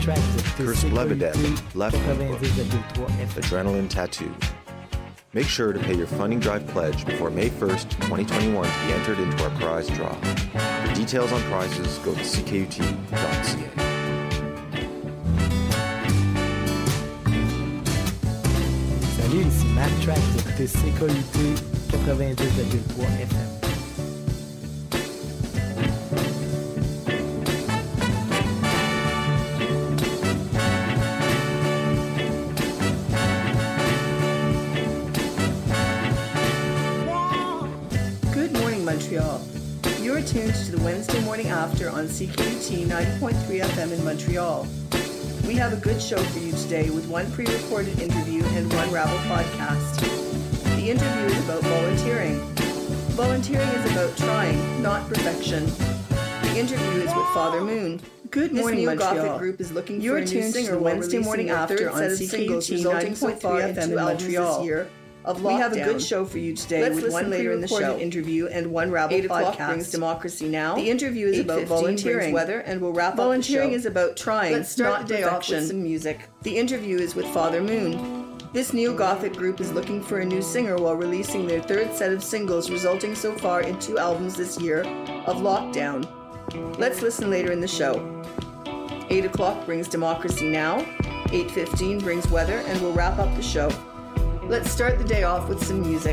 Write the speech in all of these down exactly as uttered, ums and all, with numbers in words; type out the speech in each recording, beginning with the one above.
Curse Blevadec, Left Hook, quatre-vingt-dix virgule trois F M. Adrenaline Tattoo. Make sure to pay your funding drive pledge before May first, twenty twenty-one to be entered into our prize draw. For details on prizes, go to c k u t dot c a. Salut, ici Matt Track, vous écoutez C K U T quatre-vingt-dix virgule trois F M. Montreal. You're tuned to the Wednesday Morning After on C K U T ninety point three F M in Montreal. We have a good show for you today with one pre-recorded interview and one Rabble podcast. The interview is about volunteering. Volunteering is about trying, not perfection. The interview is with Father Moon. Good morning, this Montreal. Gothic group is looking You're for a new singer Wednesday Morning After on C K U T ninety point three F M in Montreal. This year. Of we have a good show for you today. Let's with one later in the show interview and one Rabble Eight podcast. O'clock brings Democracy Now! The interview is about volunteering. Weather and we'll wrap volunteering up the show. Is about trying. Let's start not the day perfection. Off with some music. The interview is with Father Moon. This neo-Gothic group is looking for a new singer while releasing their third set of singles, resulting so far in two albums this year of Lockdown. Let's listen later in the show. Eight o'clock brings Democracy Now! Eight fifteen brings Weather and we'll wrap up the show. Let's start the day off with some music.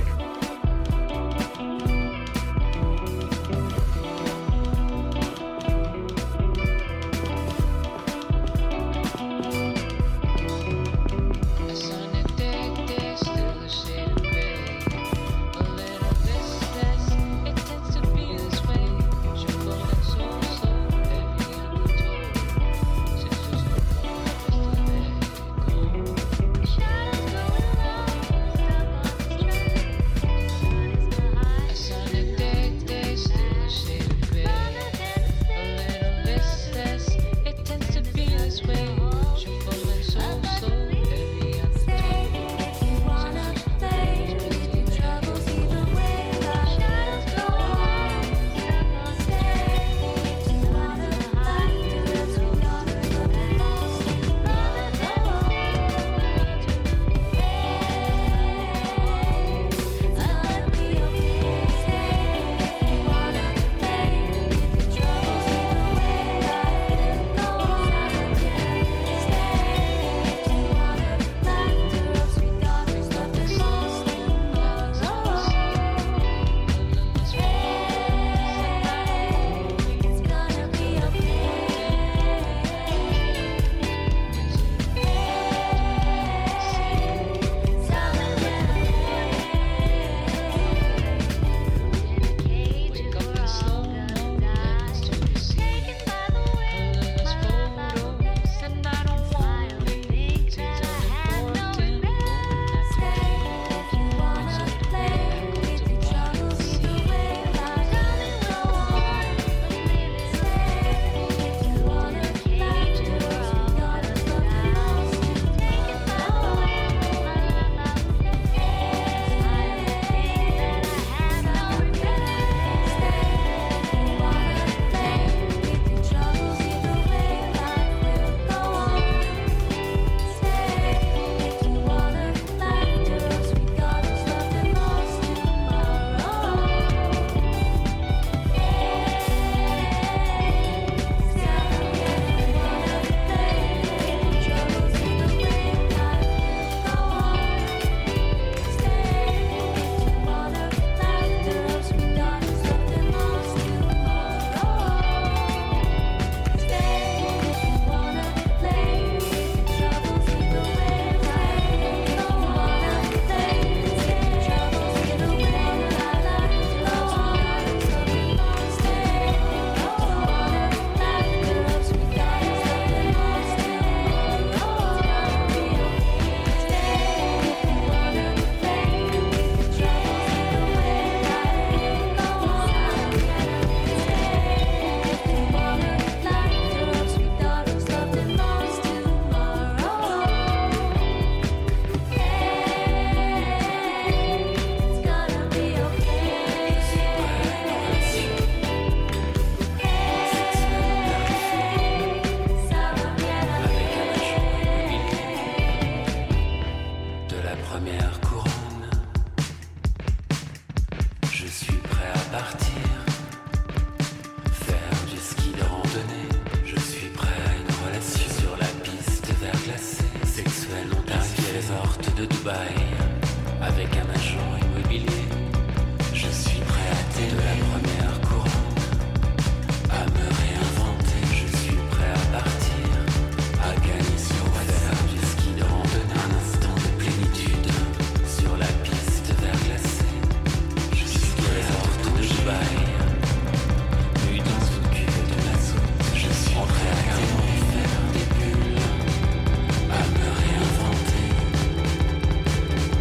Dubaï avec un agent immobilier. Je suis prêt à télé la première courante, à me réinventer. Je suis prêt à partir, à gagner sur WhatsApp du ski de randonnée. Un instant de plénitude sur la piste verglacée. Je suis prêt à retourner de Dubaï, nu dans une cuve de mazout. Je suis prêt à tellement faire des bulles, à me réinventer.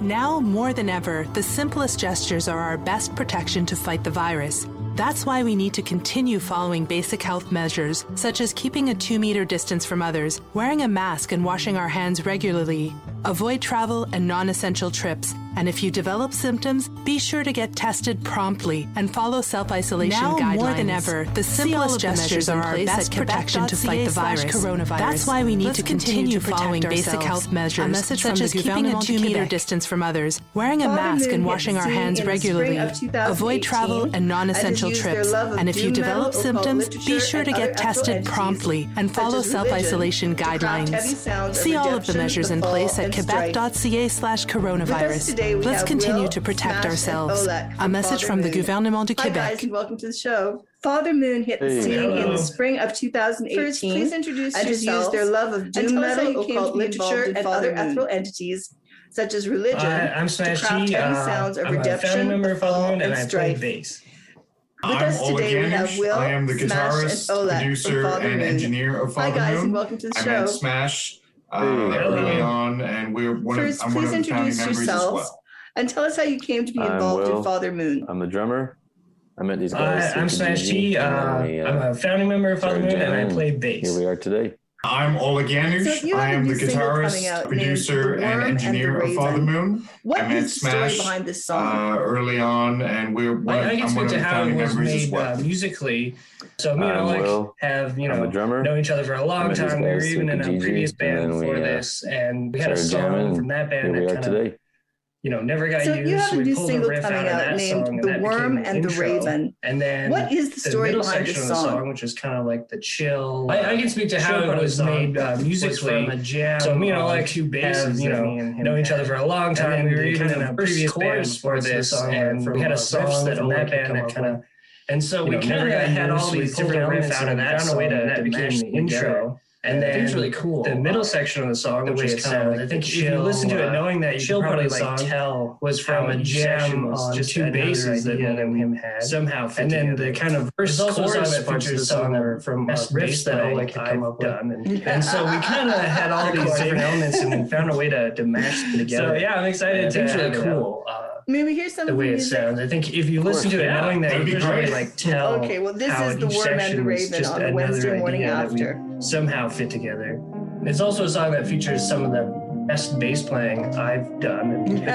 Now, more than ever, the simplest gestures are our best protection to fight the virus. That's why we need to continue following basic health measures, such as keeping a two-meter distance from others, wearing a mask and washing our hands regularly. Avoid travel and non-essential trips. And if you develop symptoms, be sure to get tested promptly and follow self-isolation now, guidelines. Now, more than ever, the simplest gestures are our best protection to fight the virus. Coronavirus. That's why we need Let's to continue, continue following basic health measures, a message such from as the keeping a two-meter Québec. distance from others, wearing a Father mask Moon and hit washing the our scene hands in the regularly. spring of two thousand eighteen Avoid travel and non-essential and has used trips. their love of And if you doom develop metal, symptoms, occult be literature, sure to and get other tested entities, promptly and such follow as self-isolation religion, to craft heavy guidelines. sounds of See all of the redemption, measures the in fall, place at and strife. quebec.ca slash With us coronavirus. today, we Let's have continue Will, to protect Smash, ourselves. and Olek A from message Father from the Moon. Gouvernement du Hi guys, Québec. and welcome to the show. Father Moon hit the Hey. scene in Hello. the spring of two thousand eighteen. First, please introduce and has yourselves used their love of doom and tell us how metal, you came occult to be involved literature, in and Father other Moon. ethereal entities, such as religion, Hi, I'm to Smash craft T. heavy Uh, sounds of I'm a redemption, founding member of Father fall, Moon, and and I play strife. bass. With I'm us Oleg today, we have Yanush. Will, I am the Smash, guitarist, and Olek producer, from Father and Moon. engineer of Hi Father guys, Moon. and welcome to the I show. met Smash uh, Hey. early on, and we're one First, of, I'm one please of the founding introduce members as yourselves well. and tell us how you came to be I'm involved Will. in Father Moon. I'm the drummer. I met these guys. Hi, I'm through Smash G G, T. Uh, and we, uh, I'm a founding member of Father started Moon, and I jamming, play and bass. Here we are today. I'm Oleg So Yanush. you I have a am new the single coming guitarist, out producer, named The and Worm and the engineer of Raven. Father Moon. What I met is the story Smash behind this song? uh, early on, and we're one I, of, I can I'm one speak of to the how it founding was members as made well. uh, musically. So me and I'm Oleg Will. have, you I'm know, the drummer. known each other for a I long met these time. We were guys even through in a G G, previous and band then we, before uh, this, and we had a started song jamming, from that and band Here we that are kind of, today. you know, never got So used. you have a we new pulled single riff coming out of out that named song, and The that Worm became and the intro. Raven. And then What is the story middle behind section this of the song? song, which is kind of like the chill. I, uh, I can speak to how chill part it of was the song made uh, was musically. from a jam So me and on Oleg two have, basses you that know, me and him know each had. other for a long And time. then We were the even kind in a of previous first band chorus before was the this, song and from we had a a song riff that from that Oleg had band come that up kind of. with. And so You we know, kind of never got had all used, we these pulled different a riff elements out of and that found a way song to that that became match the the intro. intro. And I then think it's really cool. the middle Uh, section of the song, the which way is it kind of sounds. like I think the if you chill, listen to it uh, knowing that, you chill can part probably of the like song tell was from how a each jam section was on just two another basses that me idea and that him we had somehow fit and then together. the kind of There's first also a song chorus that parts of features the a song song that were were from best uh, riffs bass that playing Oleg had come I've up with. done. And, And so we kind of had all these Recording. different elements and we found a way to, to match them together. So, yeah, I'm excited And I to think it's have really it out. cool. Uh, May we hear some the of way the it music? sounds. I think if you listen to it yeah. knowing that, That'd you be can really great. like tell. Okay, well, this how is The each Worm and the section was Raven just on the another Wednesday morning idea that we after. somehow fit together. It's also a song that features some of the best bass playing I've done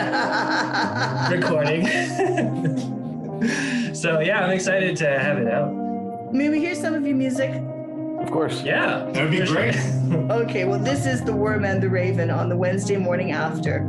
and recording. So yeah, I'm excited to have it out. May we hear some of your music? Of course. Yeah, That'd be for sure. great. Okay, well, this is The Worm and the Raven on the Wednesday morning after.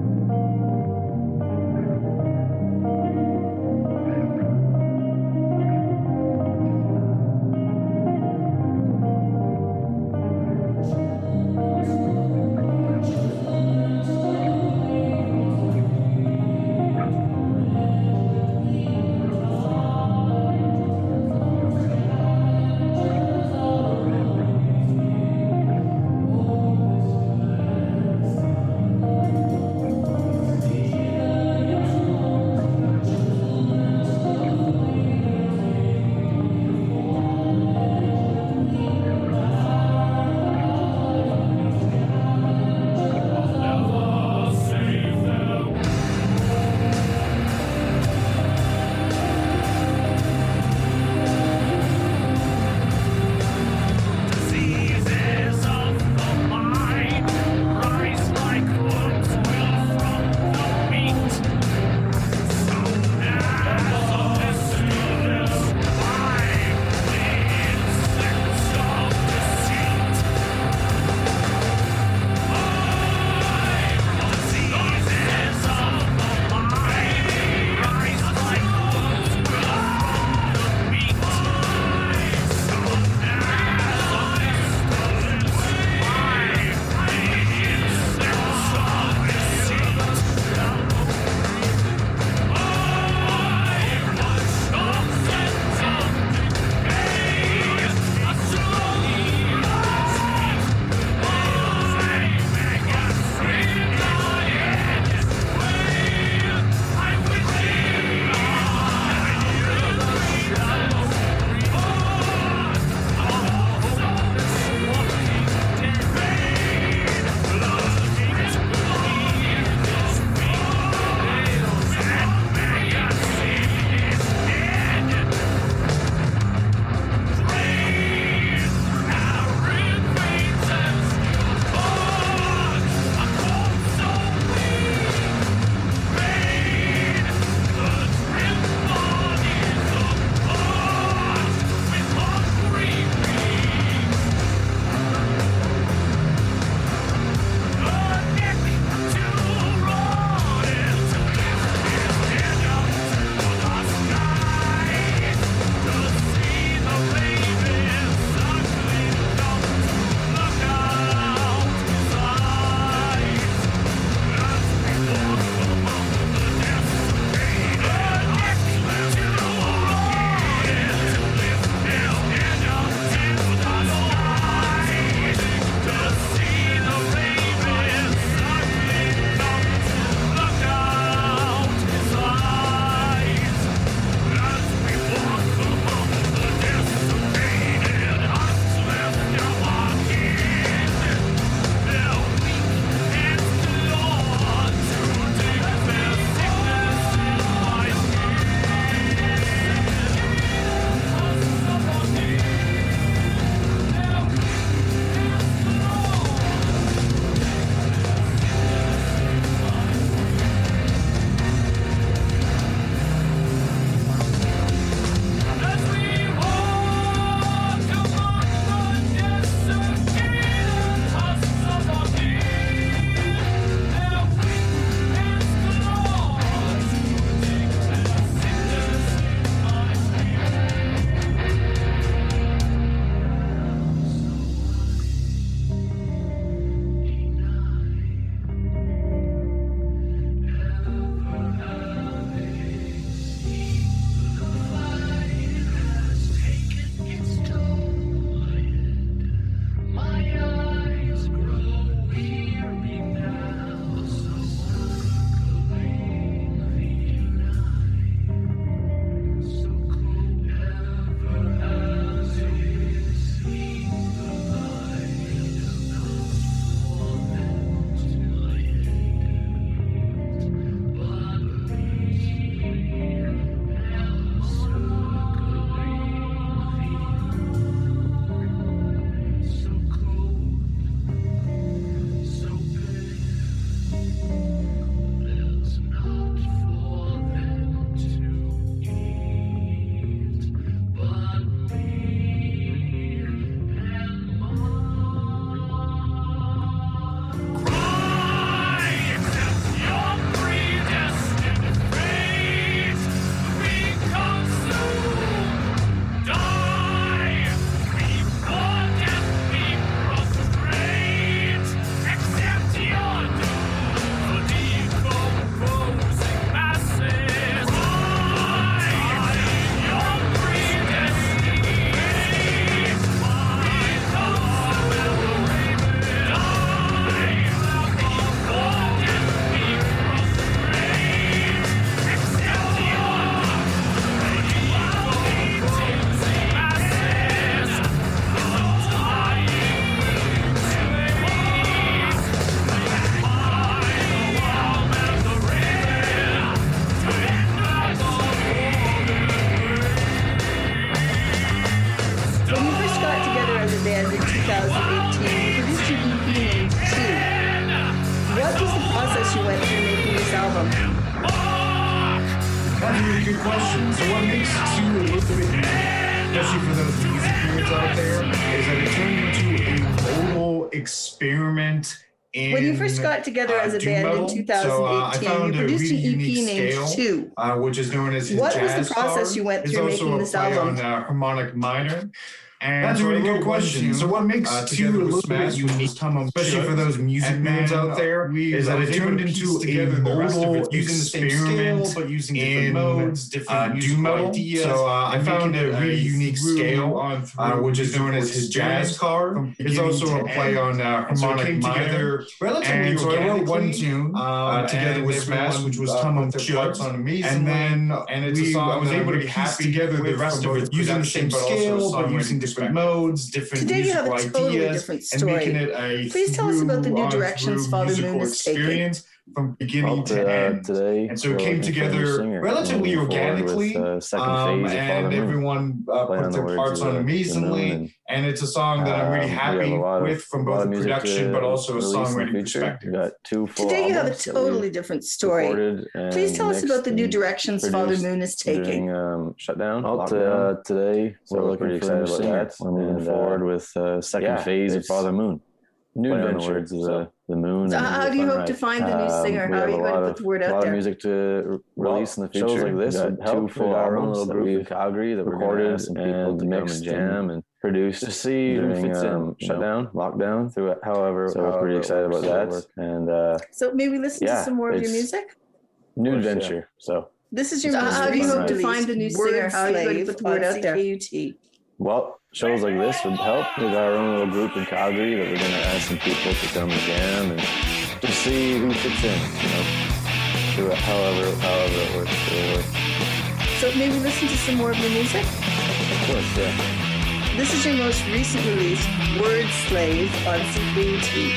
thousand eighteen, you produced an E P named Two. What was the process you went through making this album? That's a really good question. So what makes Two a little bit unique, especially for those music nerds out there, is that it turned into a total experiment in When you first got together uh, as a doom band metal. in two thousand eighteen, so, uh, I found you a produced really an E P unique named scale, Two. uh, which is known as his What jazz was the process star. you went It's through also making a this play album? on uh, harmonic minor. And That's a so I really wrote good one question. tune, So what makes uh, Two together a with little bit Smash, unique, which was Tum Um especially Chut. for those music And nerds then, out there, we, is that I was it able turned to piece into together a the rest of modal it using the same scale, experiment but using in, different modes, different uh, doom musical metal. ideas. So uh, I and found making a it really unique through scale, on uh, through which is known as his jazz car. from It's beginning also to a play end. on uh, And so it harmonic came minor. together relatively And so I wrote one organically, tune um, uh, together and with Smash, everyone, which was uh, Tum put Um their Chut. parts on amazingly. And then And it's a we, song I was that I'm able to really piece happy together the with rest from of both it using the same production, but also scale, but songwriting using different perspective. modes, different Today you have a musical totally ideas, different and story. making it a Please tell us about the new through on directions through Father musical Moon is taking. experience from beginning Well, to uh, end. today, And so it we're came looking for a new together singer, relatively moving forward organically, with, uh, second um, phase of Father and Moon. everyone uh, Play on put the their words parts of on the- the amazingly. moon, And it's a song that I'm really Um, we happy have a lot of- with from a lot both of a music production, to but also a release in the songwriting future. perspective. We got two full Today you have a albums that totally we different story. recorded and Please tell us mixed about the new and directions Father produced Moon is taking. during um, shutdown. Well, lockdown. uh, today So we're we're looking pretty for a excited new about singer. that. We're moving And, uh, forward with uh, second yeah, phase of it's Father Moon. New Play on the adventure. words of So- the, the moon. So and how the do you hope sunrise. to find the new Um, singer? we How are have you a going to lot put of- the word a out lot there? of music to re- Well, release in the future. shows like this We got would two help. full We got our own albums little that group in we've Calgary that we're gonna recorded ask some people and to come and mixed jam and produced to see who during fits in, um, you know, shutdown, lockdown. through it. However, So we're however pretty it excited works, about it'll that. work. And uh, So maybe listen to yeah, some more of your it's- music? new course, yeah. adventure. So This is your So most how do you recent hope to release, find the new singer? How are you going to put the word out there? well, shows like this would help. We got our own little group in Calgary that we're going to ask some people to come and jam and just see who fits in. You know, through it, however however it works. It'll work. So maybe listen to some more of your music? Of course, yeah. This is your most recent release, Word Slave, on C K U T.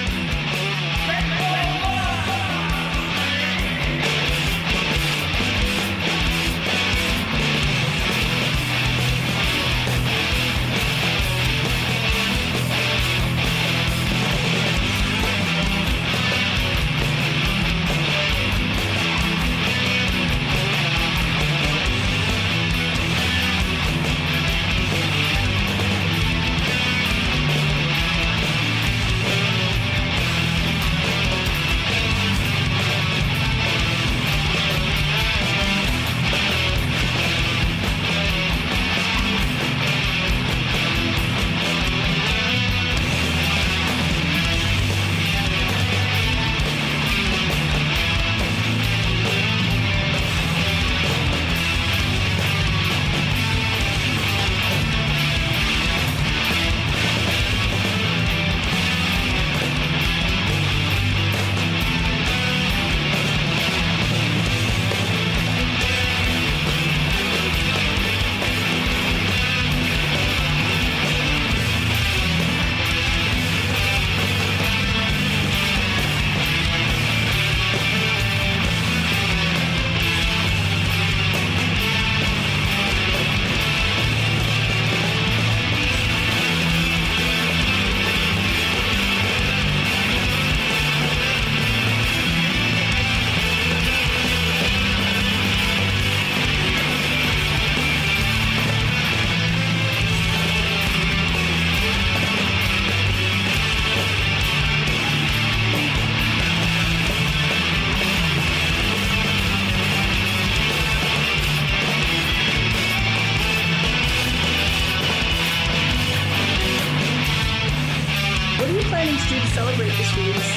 What are you planning to do to celebrate this release?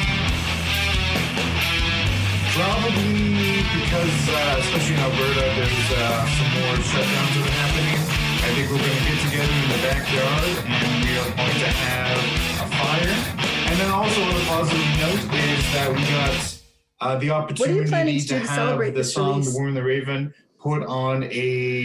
Probably because, uh, especially in Alberta, there's uh, some more shutdowns that are happening. I think we're going to get together in the backyard and we are going to have a fire. And then also on a positive note is that we got uh, the What are you planning opportunity to do to to have celebrate the this song release? The War and the Raven put on a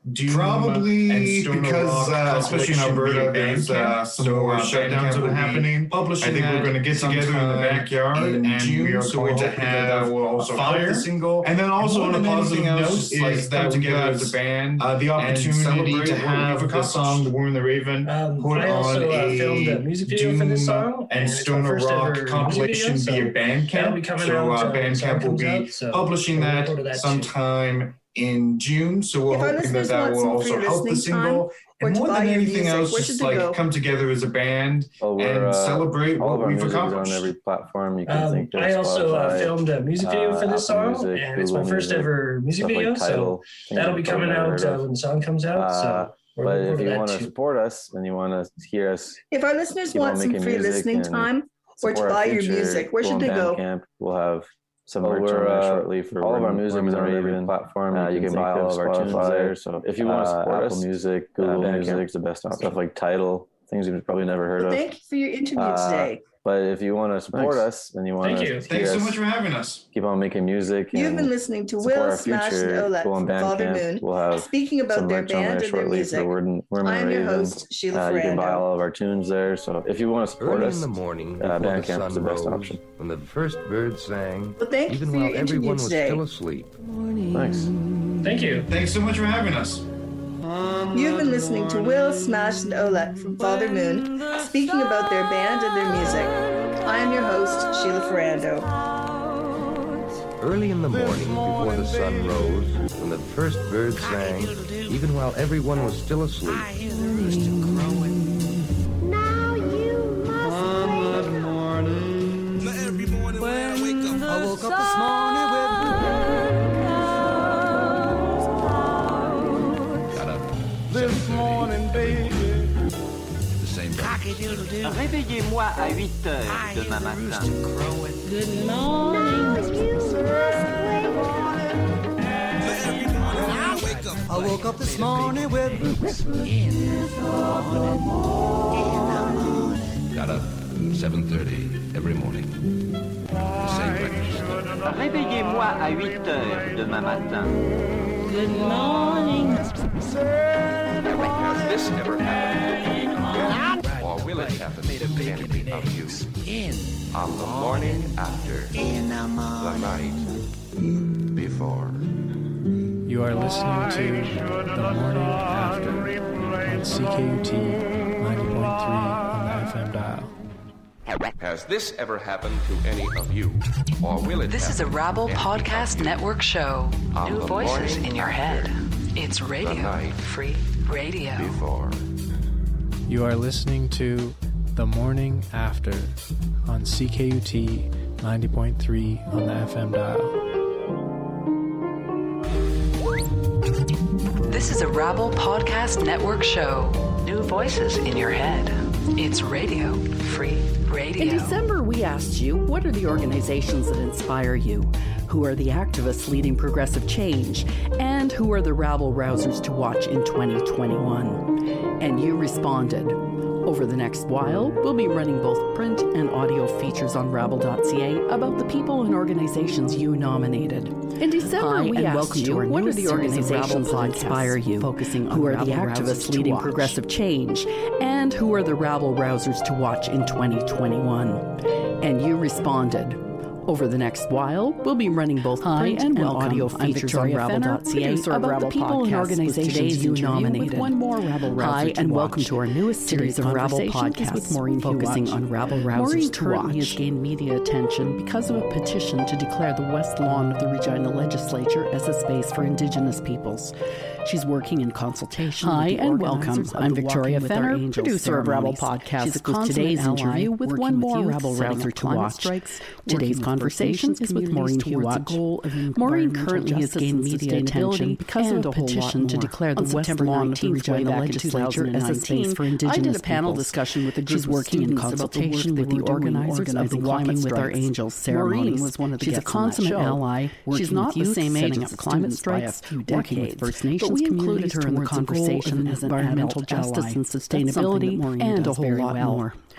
Doom probably and Stoner because, uh, especially in Alberta, there's uh, some so more shutdowns that are happening. I think we're going to get together in the backyard, and June, we are so going to have we'll also fire. The single. And then also on a positive note is like that we got as a band uh, the opportunity to have the song "The War and the Raven" um, put I also, on uh, a filmed a music video Doom for this song, and, and Stoner Rock compilation via Bandcamp. So uh, Bandcamp will be so publishing that, that sometime in June, so we're if hoping that that will also help the single. And more than anything else, just like go? come together as a band oh, and uh, celebrate what we've accomplished. On every platform you can um, think of. I also Spotify, uh, filmed a music video uh, for this song, music, and it's Google my first music, ever music video, like Tidal, so that'll be coming out uh, when the song comes out. Uh, so. But if you want to support us and you want to hear us, if our listeners want some free listening time or to buy your music, where should they go? Camp, we'll have some merch on there uh, shortly for all of our music is on every platform. Uh, you can buy all of our tunes there. So if you want to support uh, us, Apple Music, Google uh, Music is the best option. Stuff like Tidal, things you've probably never heard well, of. Thank you for your interview uh, today. But if you want to support Thanks. us and you want Thank to, you. Thanks so much for having us. Keep on making music. You've been listening to Will Smash and Olet from Father Moon, we'll speaking about their band and their music. I'm your host, Sheila uh, Ferrando. You can buy all of our tunes there. So if you want to support Early us, in the morning, uh, before Bandcamp the is the best rose, option. When the first bird sang, well, thank even you for while your everyone was today. still asleep. Thanks. Thank you. Thanks so much for having us. You've been listening to Will Smash and Olet from Father Moon, speaking about their band and their music. I am your host, Sheila Ferrando. Early in the morning, before the sun rose, when the first bird sang, even while everyone was still asleep. Now you must wake morning. Every morning when I wake up, I woke up this morning with this morning, baby. Réveillez-moi à huit heures demain matin. Good morning. I woke up this morning with boots. Got up seven thirty every morning. Same breakfast. Réveillez-moi à huit heures demain matin. Good morning. Has this ever happened? Or will it happen to any of you? On the morning after. The night before. You are listening to The Morning After on C K U T ninety point three on the F M dial. Has this ever happened to any of you? Or will it This happen is a Rabble to any Podcast Network show. On New the voices morning in your after. head. It's radio. The night Free radio. Before. You are listening to The Morning After on C K U T ninety point three on the F M dial. This is a Rabble Podcast Network show. New voices in your head. It's radio. Free radio. In December, we asked you, what are the organizations that inspire you? Who are the activists leading progressive change? And who are the rabble-rousers to watch in twenty twenty-one? And you responded. Over the next while, we'll be running both print and audio features on rabble dot c a about the people and organizations you nominated. In December, Hi, we and asked welcome you, to our what are the organizations that inspire you? Focusing on who are the activists leading progressive change? And who are the rabble-rousers to watch in twenty twenty-one? And you responded. Over the next while, we'll be running both Hi, print and, and audio features on rabble dot c a about the people and organizations you nominated. With one more Rabble Hi, and watch. Welcome to our newest series of Rabble podcasts with Maureen focusing on rabble-rousers Maureen to currently watch. Has gained media attention because of a petition to declare the West Lawn of the Regina Legislature as a space for Indigenous peoples. She's working in consultation Hi, with the and welcome. I'm Victoria Fenner, producer of Rabble Podcasts, with today's interview with one more rabble-rouser to watch. Strikes, today's conversation is with Maureen Huot. Maureen currently has gained media attention because of a petition to declare the West Lawn of the Regina Legislature as a space for Indigenous peoples. I did a panel discussion with a group of working in consultation with the organizers of the Walking with Our Angels ceremonies. Was one of the She's a consummate ally. She's not the same age as climate strikes, working with First Nations. We included her in the conversation as environmental justice and sustainability and a whole lot more.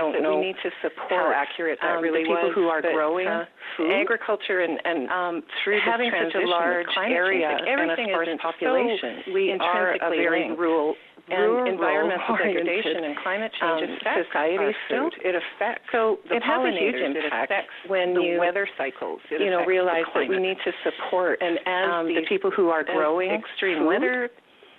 don't that know we need to support how accurate that um, really the people was, who are but, growing uh, food, agriculture and, and um, through having this such a large area, area, everything and of course isn't population. So we are a very linked. rural, and rural environmental oriented, degradation and climate change um, affects society our still. food. It affects So the it has a huge pollinators. impact It affects when the you weather cycles. It you know affects realize the that we climate. need to support And as um, these, the people who are growing extreme food, weather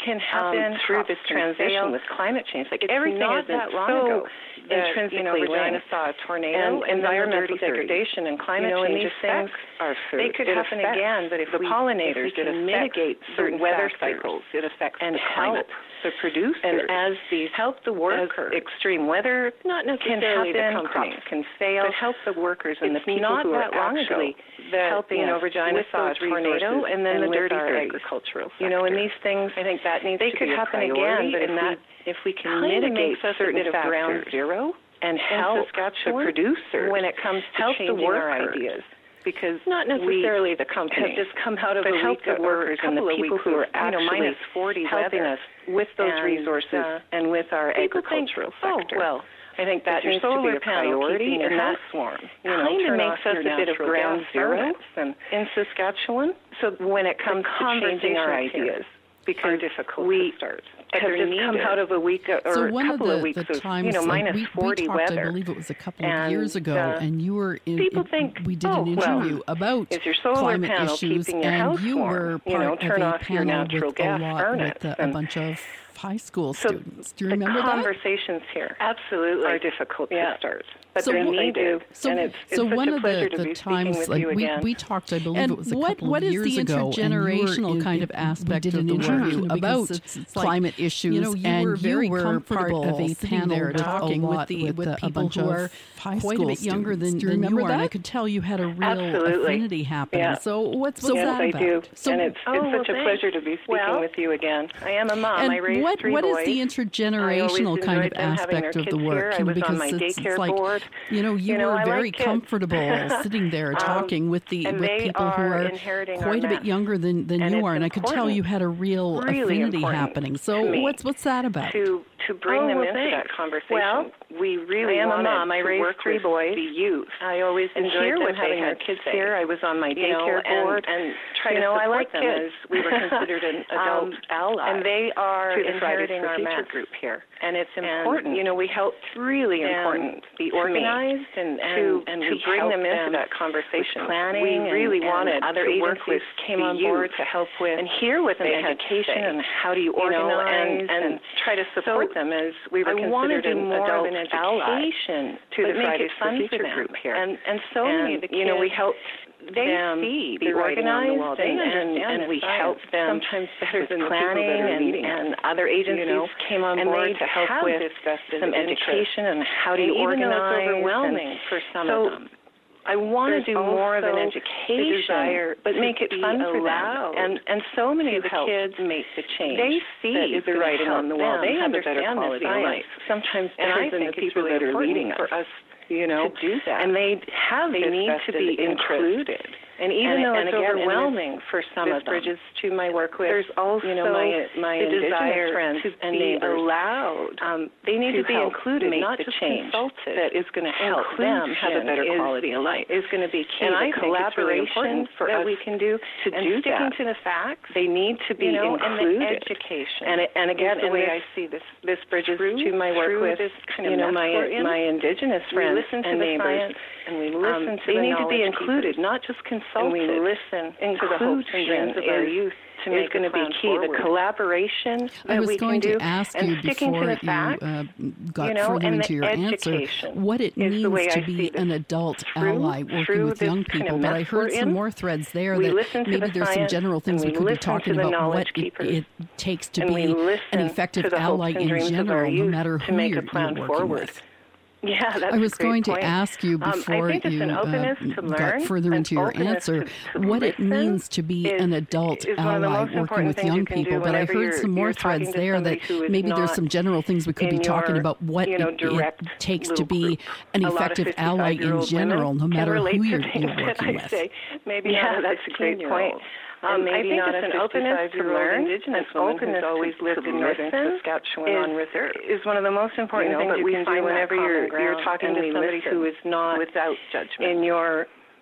can happen um, through this transition with climate change. Like everything not isn't that long so ago. The, intrinsically you know, Regina linked. saw a tornado and environmental the degradation and climate you know, change and these things are food. They could it happen affects again, but if the we, pollinators, if we can it mitigate certain weather factors cycles, it affects and the climate, help the producers, and as these help the workers. extreme weather not can necessarily happen, the companies crops can fail, but help the workers and it's the people not who that are long actually ago that, helping you know, us Regina with saw a those tornado resources and then and the with dirty our pigs. agricultural sector. You know, and these things, I think that needs they to could be a happen priority, again, but if and that we if we can kind of mitigate makes us certain a bit of factors ground zero and help the producers when it comes to help changing the workers, our ideas. Because not necessarily we the company have just come out of but a help week the workers and the couple of people weeks who are of, you know, actually minus forty helping weather. us with those and, resources uh, and with our people agricultural think, sector. Oh, well, I think that your needs to be a panel priority, and that that's warm. You know, kind of turn makes off us your a bit of natural ground gas zero furnace and in Saskatchewan. So when it comes to changing our conversations ideas, because difficult we to start. have just come out of a week or so a one couple of, the, of weeks the of times, you know like minus we, forty we talked, weather. I believe it was a couple of and, years ago, uh, and you were in. People it, think we did oh, an interview well, about is your solar climate panel issues, keeping your and house you warm? were part you know, turn of a off your panel natural with gas a lot furnace with a, a bunch of high school so students. Do you remember the that? conversations here absolutely are difficult yeah. to start, but so they what, need to. So, and it's, it's so such one a of pleasure the, to the be times, with like you we, again. we talked, I believe and it was a what, couple what of is years the ago, intergenerational and kind of aspect did of an the interview work about it's like, climate issues, you know, you and were very you were comfortable part of a sitting panel there talking with the with, with the, people a bunch who of are high quite school a bit younger than, do you, than you are, that? and I could tell you had a real Absolutely. affinity happening. Yeah. So what's, what's so yes, that I about? do. So, and it's, oh, it's well, such a thanks. pleasure to be speaking well, with you again. I am a mom. and I raised what, three what boys. is the intergenerational kind of aspect of the work? I was because on my it's, daycare it's like, board. you know, you, you know, were I very like kids. comfortable sitting there talking um, with the with people who are quite a bit younger than, than you are, and I could tell you had a real really affinity happening. So what's what's that about? To to bring oh, them well, into thanks. that conversation. Well, we really I am wanted a mom. I to raised work three with boys. the youth. I always and enjoyed hear them what having they their had kids to say. here. I was on my you know, daycare and, board and try you to know, support I like them kids. as we were considered an adult um, ally. And they are to the inheriting our Future mess. group here. And it's and, important. You know, we help really and important be organized and, and to, and to we bring them into them that conversation. Planning we really and, wanted and other to agencies work with came on board to help with and hear what they they had education to say. and how do you you organize know, and, and, and try to support so them as we were I want to considered do an more adult of an ally education to but the make Fridays it fun for Future for them. group here. And and so and, many of the kids, you know, we help they them see be the writing on the organized wall. They and, and, understand and we science. help them sometimes better with than the planning people that are and, leading and us. other agencies you know, came on and board they to help have with this vested some interest. education and how do and you even organize. though it's overwhelming and, for some so, of them. I want to do more of an education, desire but make it fun for allowed them. And and so many of the help kids make the change. They see that is the writing on the wall. They have understand a better quality of life. Sometimes and I than think the it's people really that are leading for us, you know, to do that. And they have they this need to be included. And even and, though and it's again, overwhelming this, for some this of them, bridges to my work with. There's also you know my my the indigenous desire friends to and be neighbors. allowed. Um, they need to to, be help included, make not the just change consulted. That is going to help Inclusion them have a better is, quality of life. Is going to be key. And the I think it's really important for that us we can do to and do sticking that. to the facts. They need to be you know, included. And the education. And it, and again, the and way this, I see this. This bridges through, to my work with this kind you of know my in. my indigenous we friends listen to and the neighbors. Science, and we listen um, to they the need to be included, keepers. not just consulted. And we listen Inclusion to the hopes and dreams of our youth to make is going to be key. Forward. The collaboration I that was we going can to do, ask and you sticking before to the facts, you uh, got you know, further and into your answer what it means to be an adult through, ally working with young people. Kind of but I heard some in. more threads there we that maybe there's some general things we could be talking about what it, it takes to and be an effective ally in general, no matter who you're, you're working forward. with. Yeah, that's I was a great going point. to ask you before um, you uh, got further into your answer to, to what it listen means to be is, an adult ally working with young people. But I heard some more threads there that maybe there's some general things we could be talking about what you know, it, it takes to be group. an effective ally in general, no matter who you're, you're working with. Say. Maybe yeah, that's a great point. Um, I think not it's an openness to learn, Indigenous an openness who's always to, lived to in northern listen Saskatchewan is, on reserve is one of the most important you know, things you we can do whenever you're, you're talking to to somebody who is not without judgment in your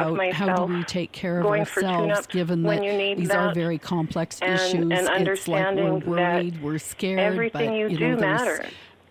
about how do we take care of ourselves, given that these that. are very complex and, issues. And it's like we're worried, we're scared, everything but you, you do know, there's matters.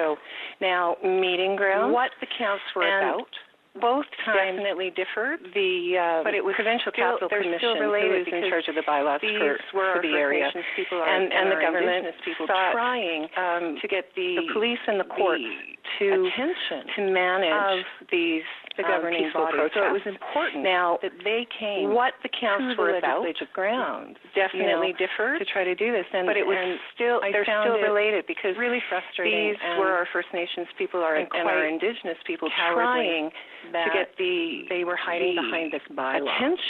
So now meeting grounds. What the counts were about. Both times definitely differed. The uh, but it was Provincial still, Capital Commission, who is in charge of the bylaws these for, were for the area, people are, and, and, and the government people sought, trying um, to get the, the police and the courts the to attention to manage of these the um, governing peaceful body. protests. So it was important now that they came. What the counts to were the about legislative grounds definitely you know, differed to try to do this, and but it was and still I they're found still it related because really frustrating. These were our First Nations people, are and, and our Indigenous people trying that to get the they were hiding the behind this bylaw attention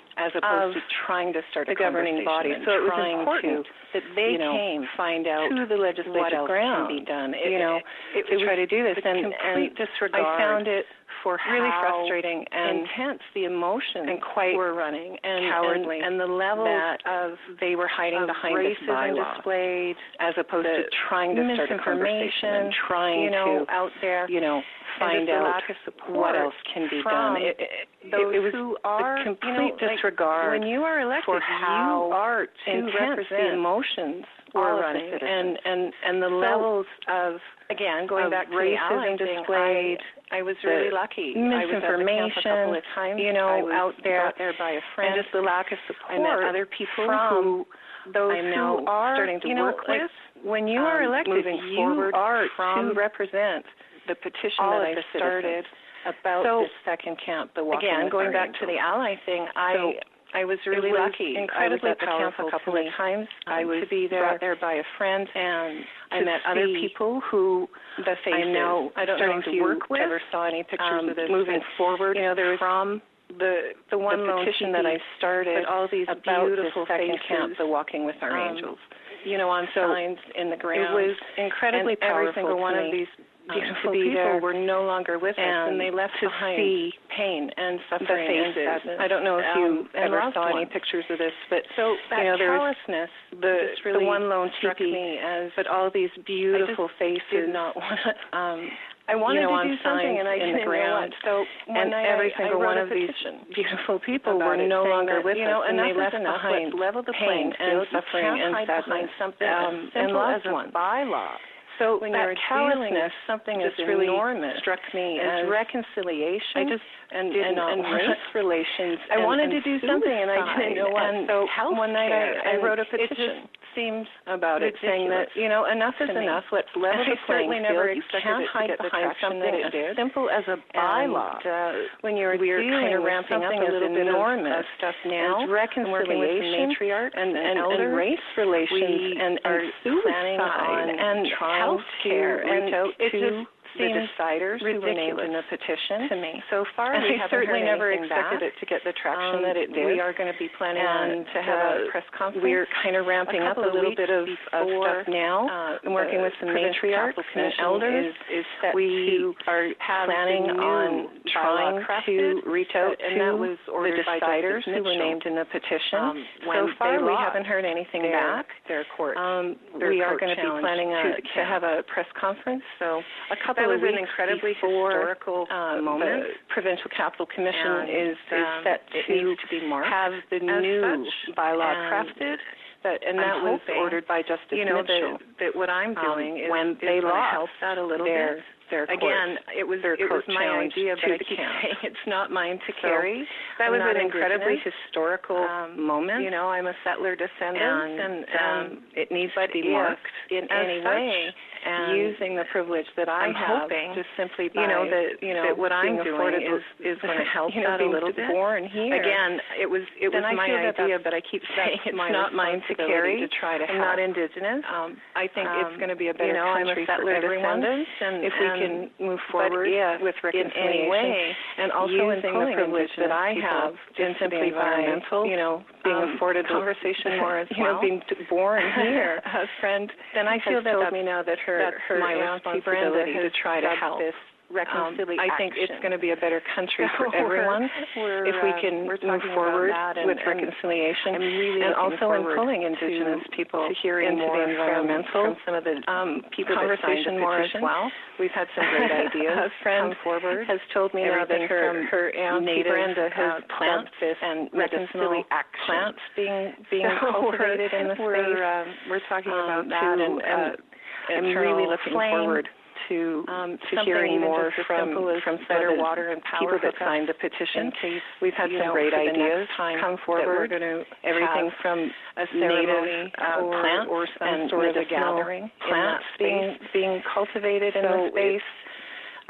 as opposed to trying to start a the governing body. So it was important to, that they you know, came find out to the legislative what else ground can be done. It, you know, it, it to try to do this, and, complete and disregard. I found it for really how frustrating and intense the emotions and quite were running, and cowardly, and, and the level that of they were hiding of behind this racism bylaw, displayed, as opposed the to trying to start a conversation and trying you know, to out there, you know, find out lack of support what else can be done. It, it, those it was who are a complete you know, disregard like, when you are elected, for how you are to intense the emotions were running, and and and the so, levels of again going of back to racism the displayed. I, I was really lucky. Misinformation, I was at the camp a couple of times. You know, I was out there, brought there by a friend, and just the lack of support. I met other people from who those I'm now who are starting to you know, work like, with. When you um, are elected, moving you forward are from to represent the petition all that I started about so, this second camp. The walking again, with going our back angels. to the ally thing, I. So, I was really it was lucky. Incredibly I was at the camp a couple of times. I was to be there, brought there by a friend, and I met other people who the faces I know I don't starting know if to you work with. Ever saw any pictures um, of this? Moving forward, you know, there was from the the one the lone petition T V, that I started. but all these about beautiful the second faces, camp, the Walking with Our um, Angels. You know, on so signs in the ground. It was incredibly and powerful. Every single one to of me. these um, beautiful to be people there were no longer with us, and and they left to behind see pain and suffering the and faces. sadness. I don't know if you um, ever saw ones. any pictures of this, but so you know, there was callousness, the really the one lone struck teepee, me as, but all these beautiful I just faces. Did not want to, um, I wanted you know, to do something, and I in didn't the ground. know what. So one and night every I, single I one wrote of a these beautiful people were it, no longer that, with you know, us, and they left enough. behind Let's level the pain and suffering and sadness something um, as simple and loved as a ones. bylaw. So when that you're callousness, something just is really enormous, struck me as as reconciliation. I just and did and, not and want race relations. I and, wanted and to do suicide, something, and I didn't know what. And so one night I, I wrote a petition. petition. It just seems about it, ridiculous saying that you know enough is me. enough. Let's level and the playing field. Never you can't it hide to behind something as did. simple as a bylaw. And, uh, when you're we are kind of ramping up a little bit enormous of stuff now, and reconciliation, matriarchs and, and, and, elders, and race relations, we and, are and planning on and health care and out it to just the seems deciders who were named ridiculous in the petition to me. So far, and we I haven't certainly heard never anything expected back. it to get the traction Um, that it did. We are going to be planning and, on to have uh, a press conference. We're kind of ramping a up a little bit of, of stuff now. Uh, I'm working with some matriarchs and elders. Is, is set we to are planning on trying to reach out and to that was the deciders who were named in the petition. Um, so far, we lost haven't heard anything their, back. Their court. Um, their we are going to be planning a, to, to have a press conference. So a couple that of was weeks an incredibly before historical uh, moment. The Provincial Capital Commission and, is, is um, set it to, needs to be marked have the new such, bylaw and crafted. That, and I'm that was hoping, ordered by Justice you know, Mitchell. That, that what I'm doing um, is, when is they lost help that a little their, bit. Their Again, it was their it was my challenge idea, but to I the keep camp. saying it's not mine to So carry. that I'm was not an incredibly indigenous. historical um, moment. You know, I'm a settler descendant, and, and um, um, it needs but to be if, marked in as any such, way. And using the privilege that I I'm have, hoping, just simply by, you know, that you know that what I'm being doing afforded is, is going to help you know, that a being little bit. Born here. Again, it was it then was I my feel that idea, that's, but I keep saying it's my not mine to carry. To try to I'm help. not indigenous. Um, I think um, it's going to be a better you know, country I'm a settler for everyone. And, if and, we can move forward yeah, with reconciliation in any way, and also using in the privilege that I have, just simply by environmental, you know being um, afforded conversation more as you well. know, being born here. A friend then I feel has that told me now that her that's her my Auntie responsibility Brenda to try to help this reconciliation. Um, I think it's going to be a better country so for everyone we're, if we uh, can move forward and, with and reconciliation, I'm really and also in pulling to, Indigenous people to hearing into more the environmental from, from some of the um, people conversation that more as petition. well. We've had some great ideas. A friend come forward has told me now that Everything her from her Auntie native Brenda has uh, plants this and medicinal medicinal plants being being so cultivated in the we're, space. Um, we're talking um, about that, too, and, and uh, I'm eternal really looking flame. forward to um, to hearing even more just as from simple as from better some of the water and power people that hookups signed the petition. in case, We've had you some know, great for the ideas next time come that we're forward. going to Everything have from a ceremony native uh, or, plants or some and sort of a medicinal gathering plants in being being cultivated so in the space.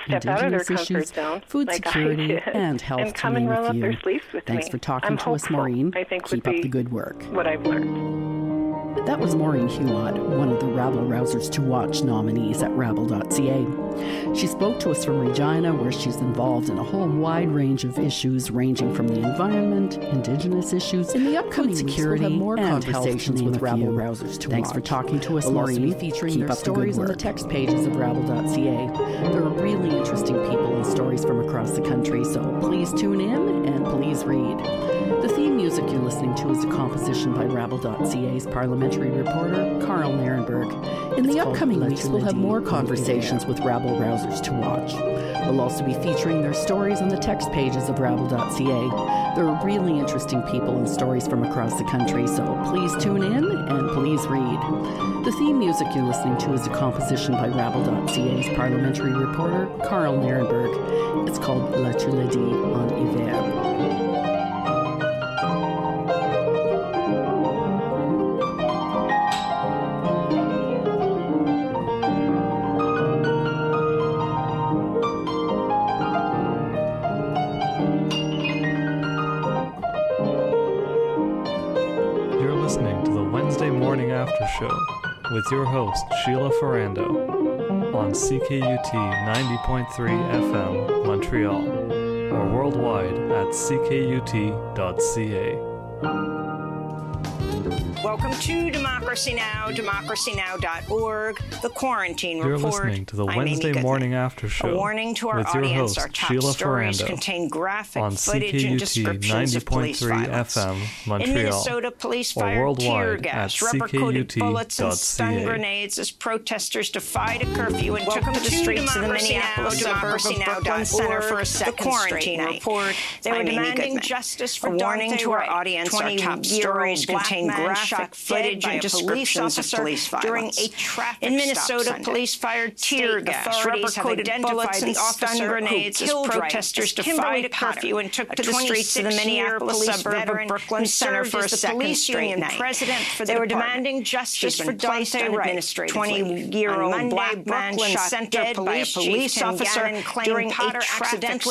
step out of their issues, food like security, and health, and to come name and roll a up few. their sleeves with Thanks me. for talking I'm to hopeful. us, Maureen. I think Keep would up be the good work. What I've learned. That was Maureen Hulot, one of the Rabble Rousers to Watch nominees at rabble dot c a. She spoke to us from Regina, where she's involved in a whole wide range of issues ranging from the environment, Indigenous issues, in the upcoming security, we'll have more and conversations with Rabble Rousers to Thanks watch. for talking to us, we'll Maureen. Also be featuring Keep their stories the on the text pages of rabble dot c a. There are really interesting people and stories from across the country, so please tune in and please read. The theme music you're listening to is a composition by rabble dot c a's parliamentary reporter, Carl Narenberg. In it's the upcoming weeks, we'll have more conversations with rabble rousers to watch. We'll also be featuring their stories on the text pages of rabble dot c a. There are really interesting people and stories from across the country, so please tune in and please read. The theme music you're listening to is a composition by rabble dot c a's parliamentary reporter, Carl Narenberg. It's called La Tuladie en hiver. Show with your host Sheila Ferrando on C K U T ninety point three F M Montreal or worldwide at c k u t dot c a. Welcome to Democracy Now!, democracy now dot org, the Quarantine You're Report. You're listening to the I'm Wednesday Morning After Show. A warning to our with audience, your host, our top Sheila stories Ferrando, contain graphic on footage and descriptions of police violence. F M, Montreal, In Minnesota, police fired tear gas, rubber-coated bullets, and stun grenades as protesters defied a curfew and Welcome took to the to streets of the Democracy Minneapolis Now!, suburb of Brooklyn Center for a second the Quarantine straight Report. They were I'm demanding justice for a warning to our Wright. audience, our top stories contain graphic footage and descriptions of police violence. During a traffic In Minnesota, police fired tear gas, rubber-coated bullets, and stun grenades as protesters defied a curfew and took to the streets of the Minneapolis suburb of Brooklyn Center for a second straight night. President for the they were demanding justice for Dante Wright, twenty-year-old black man shot dead by a police officer during a traffic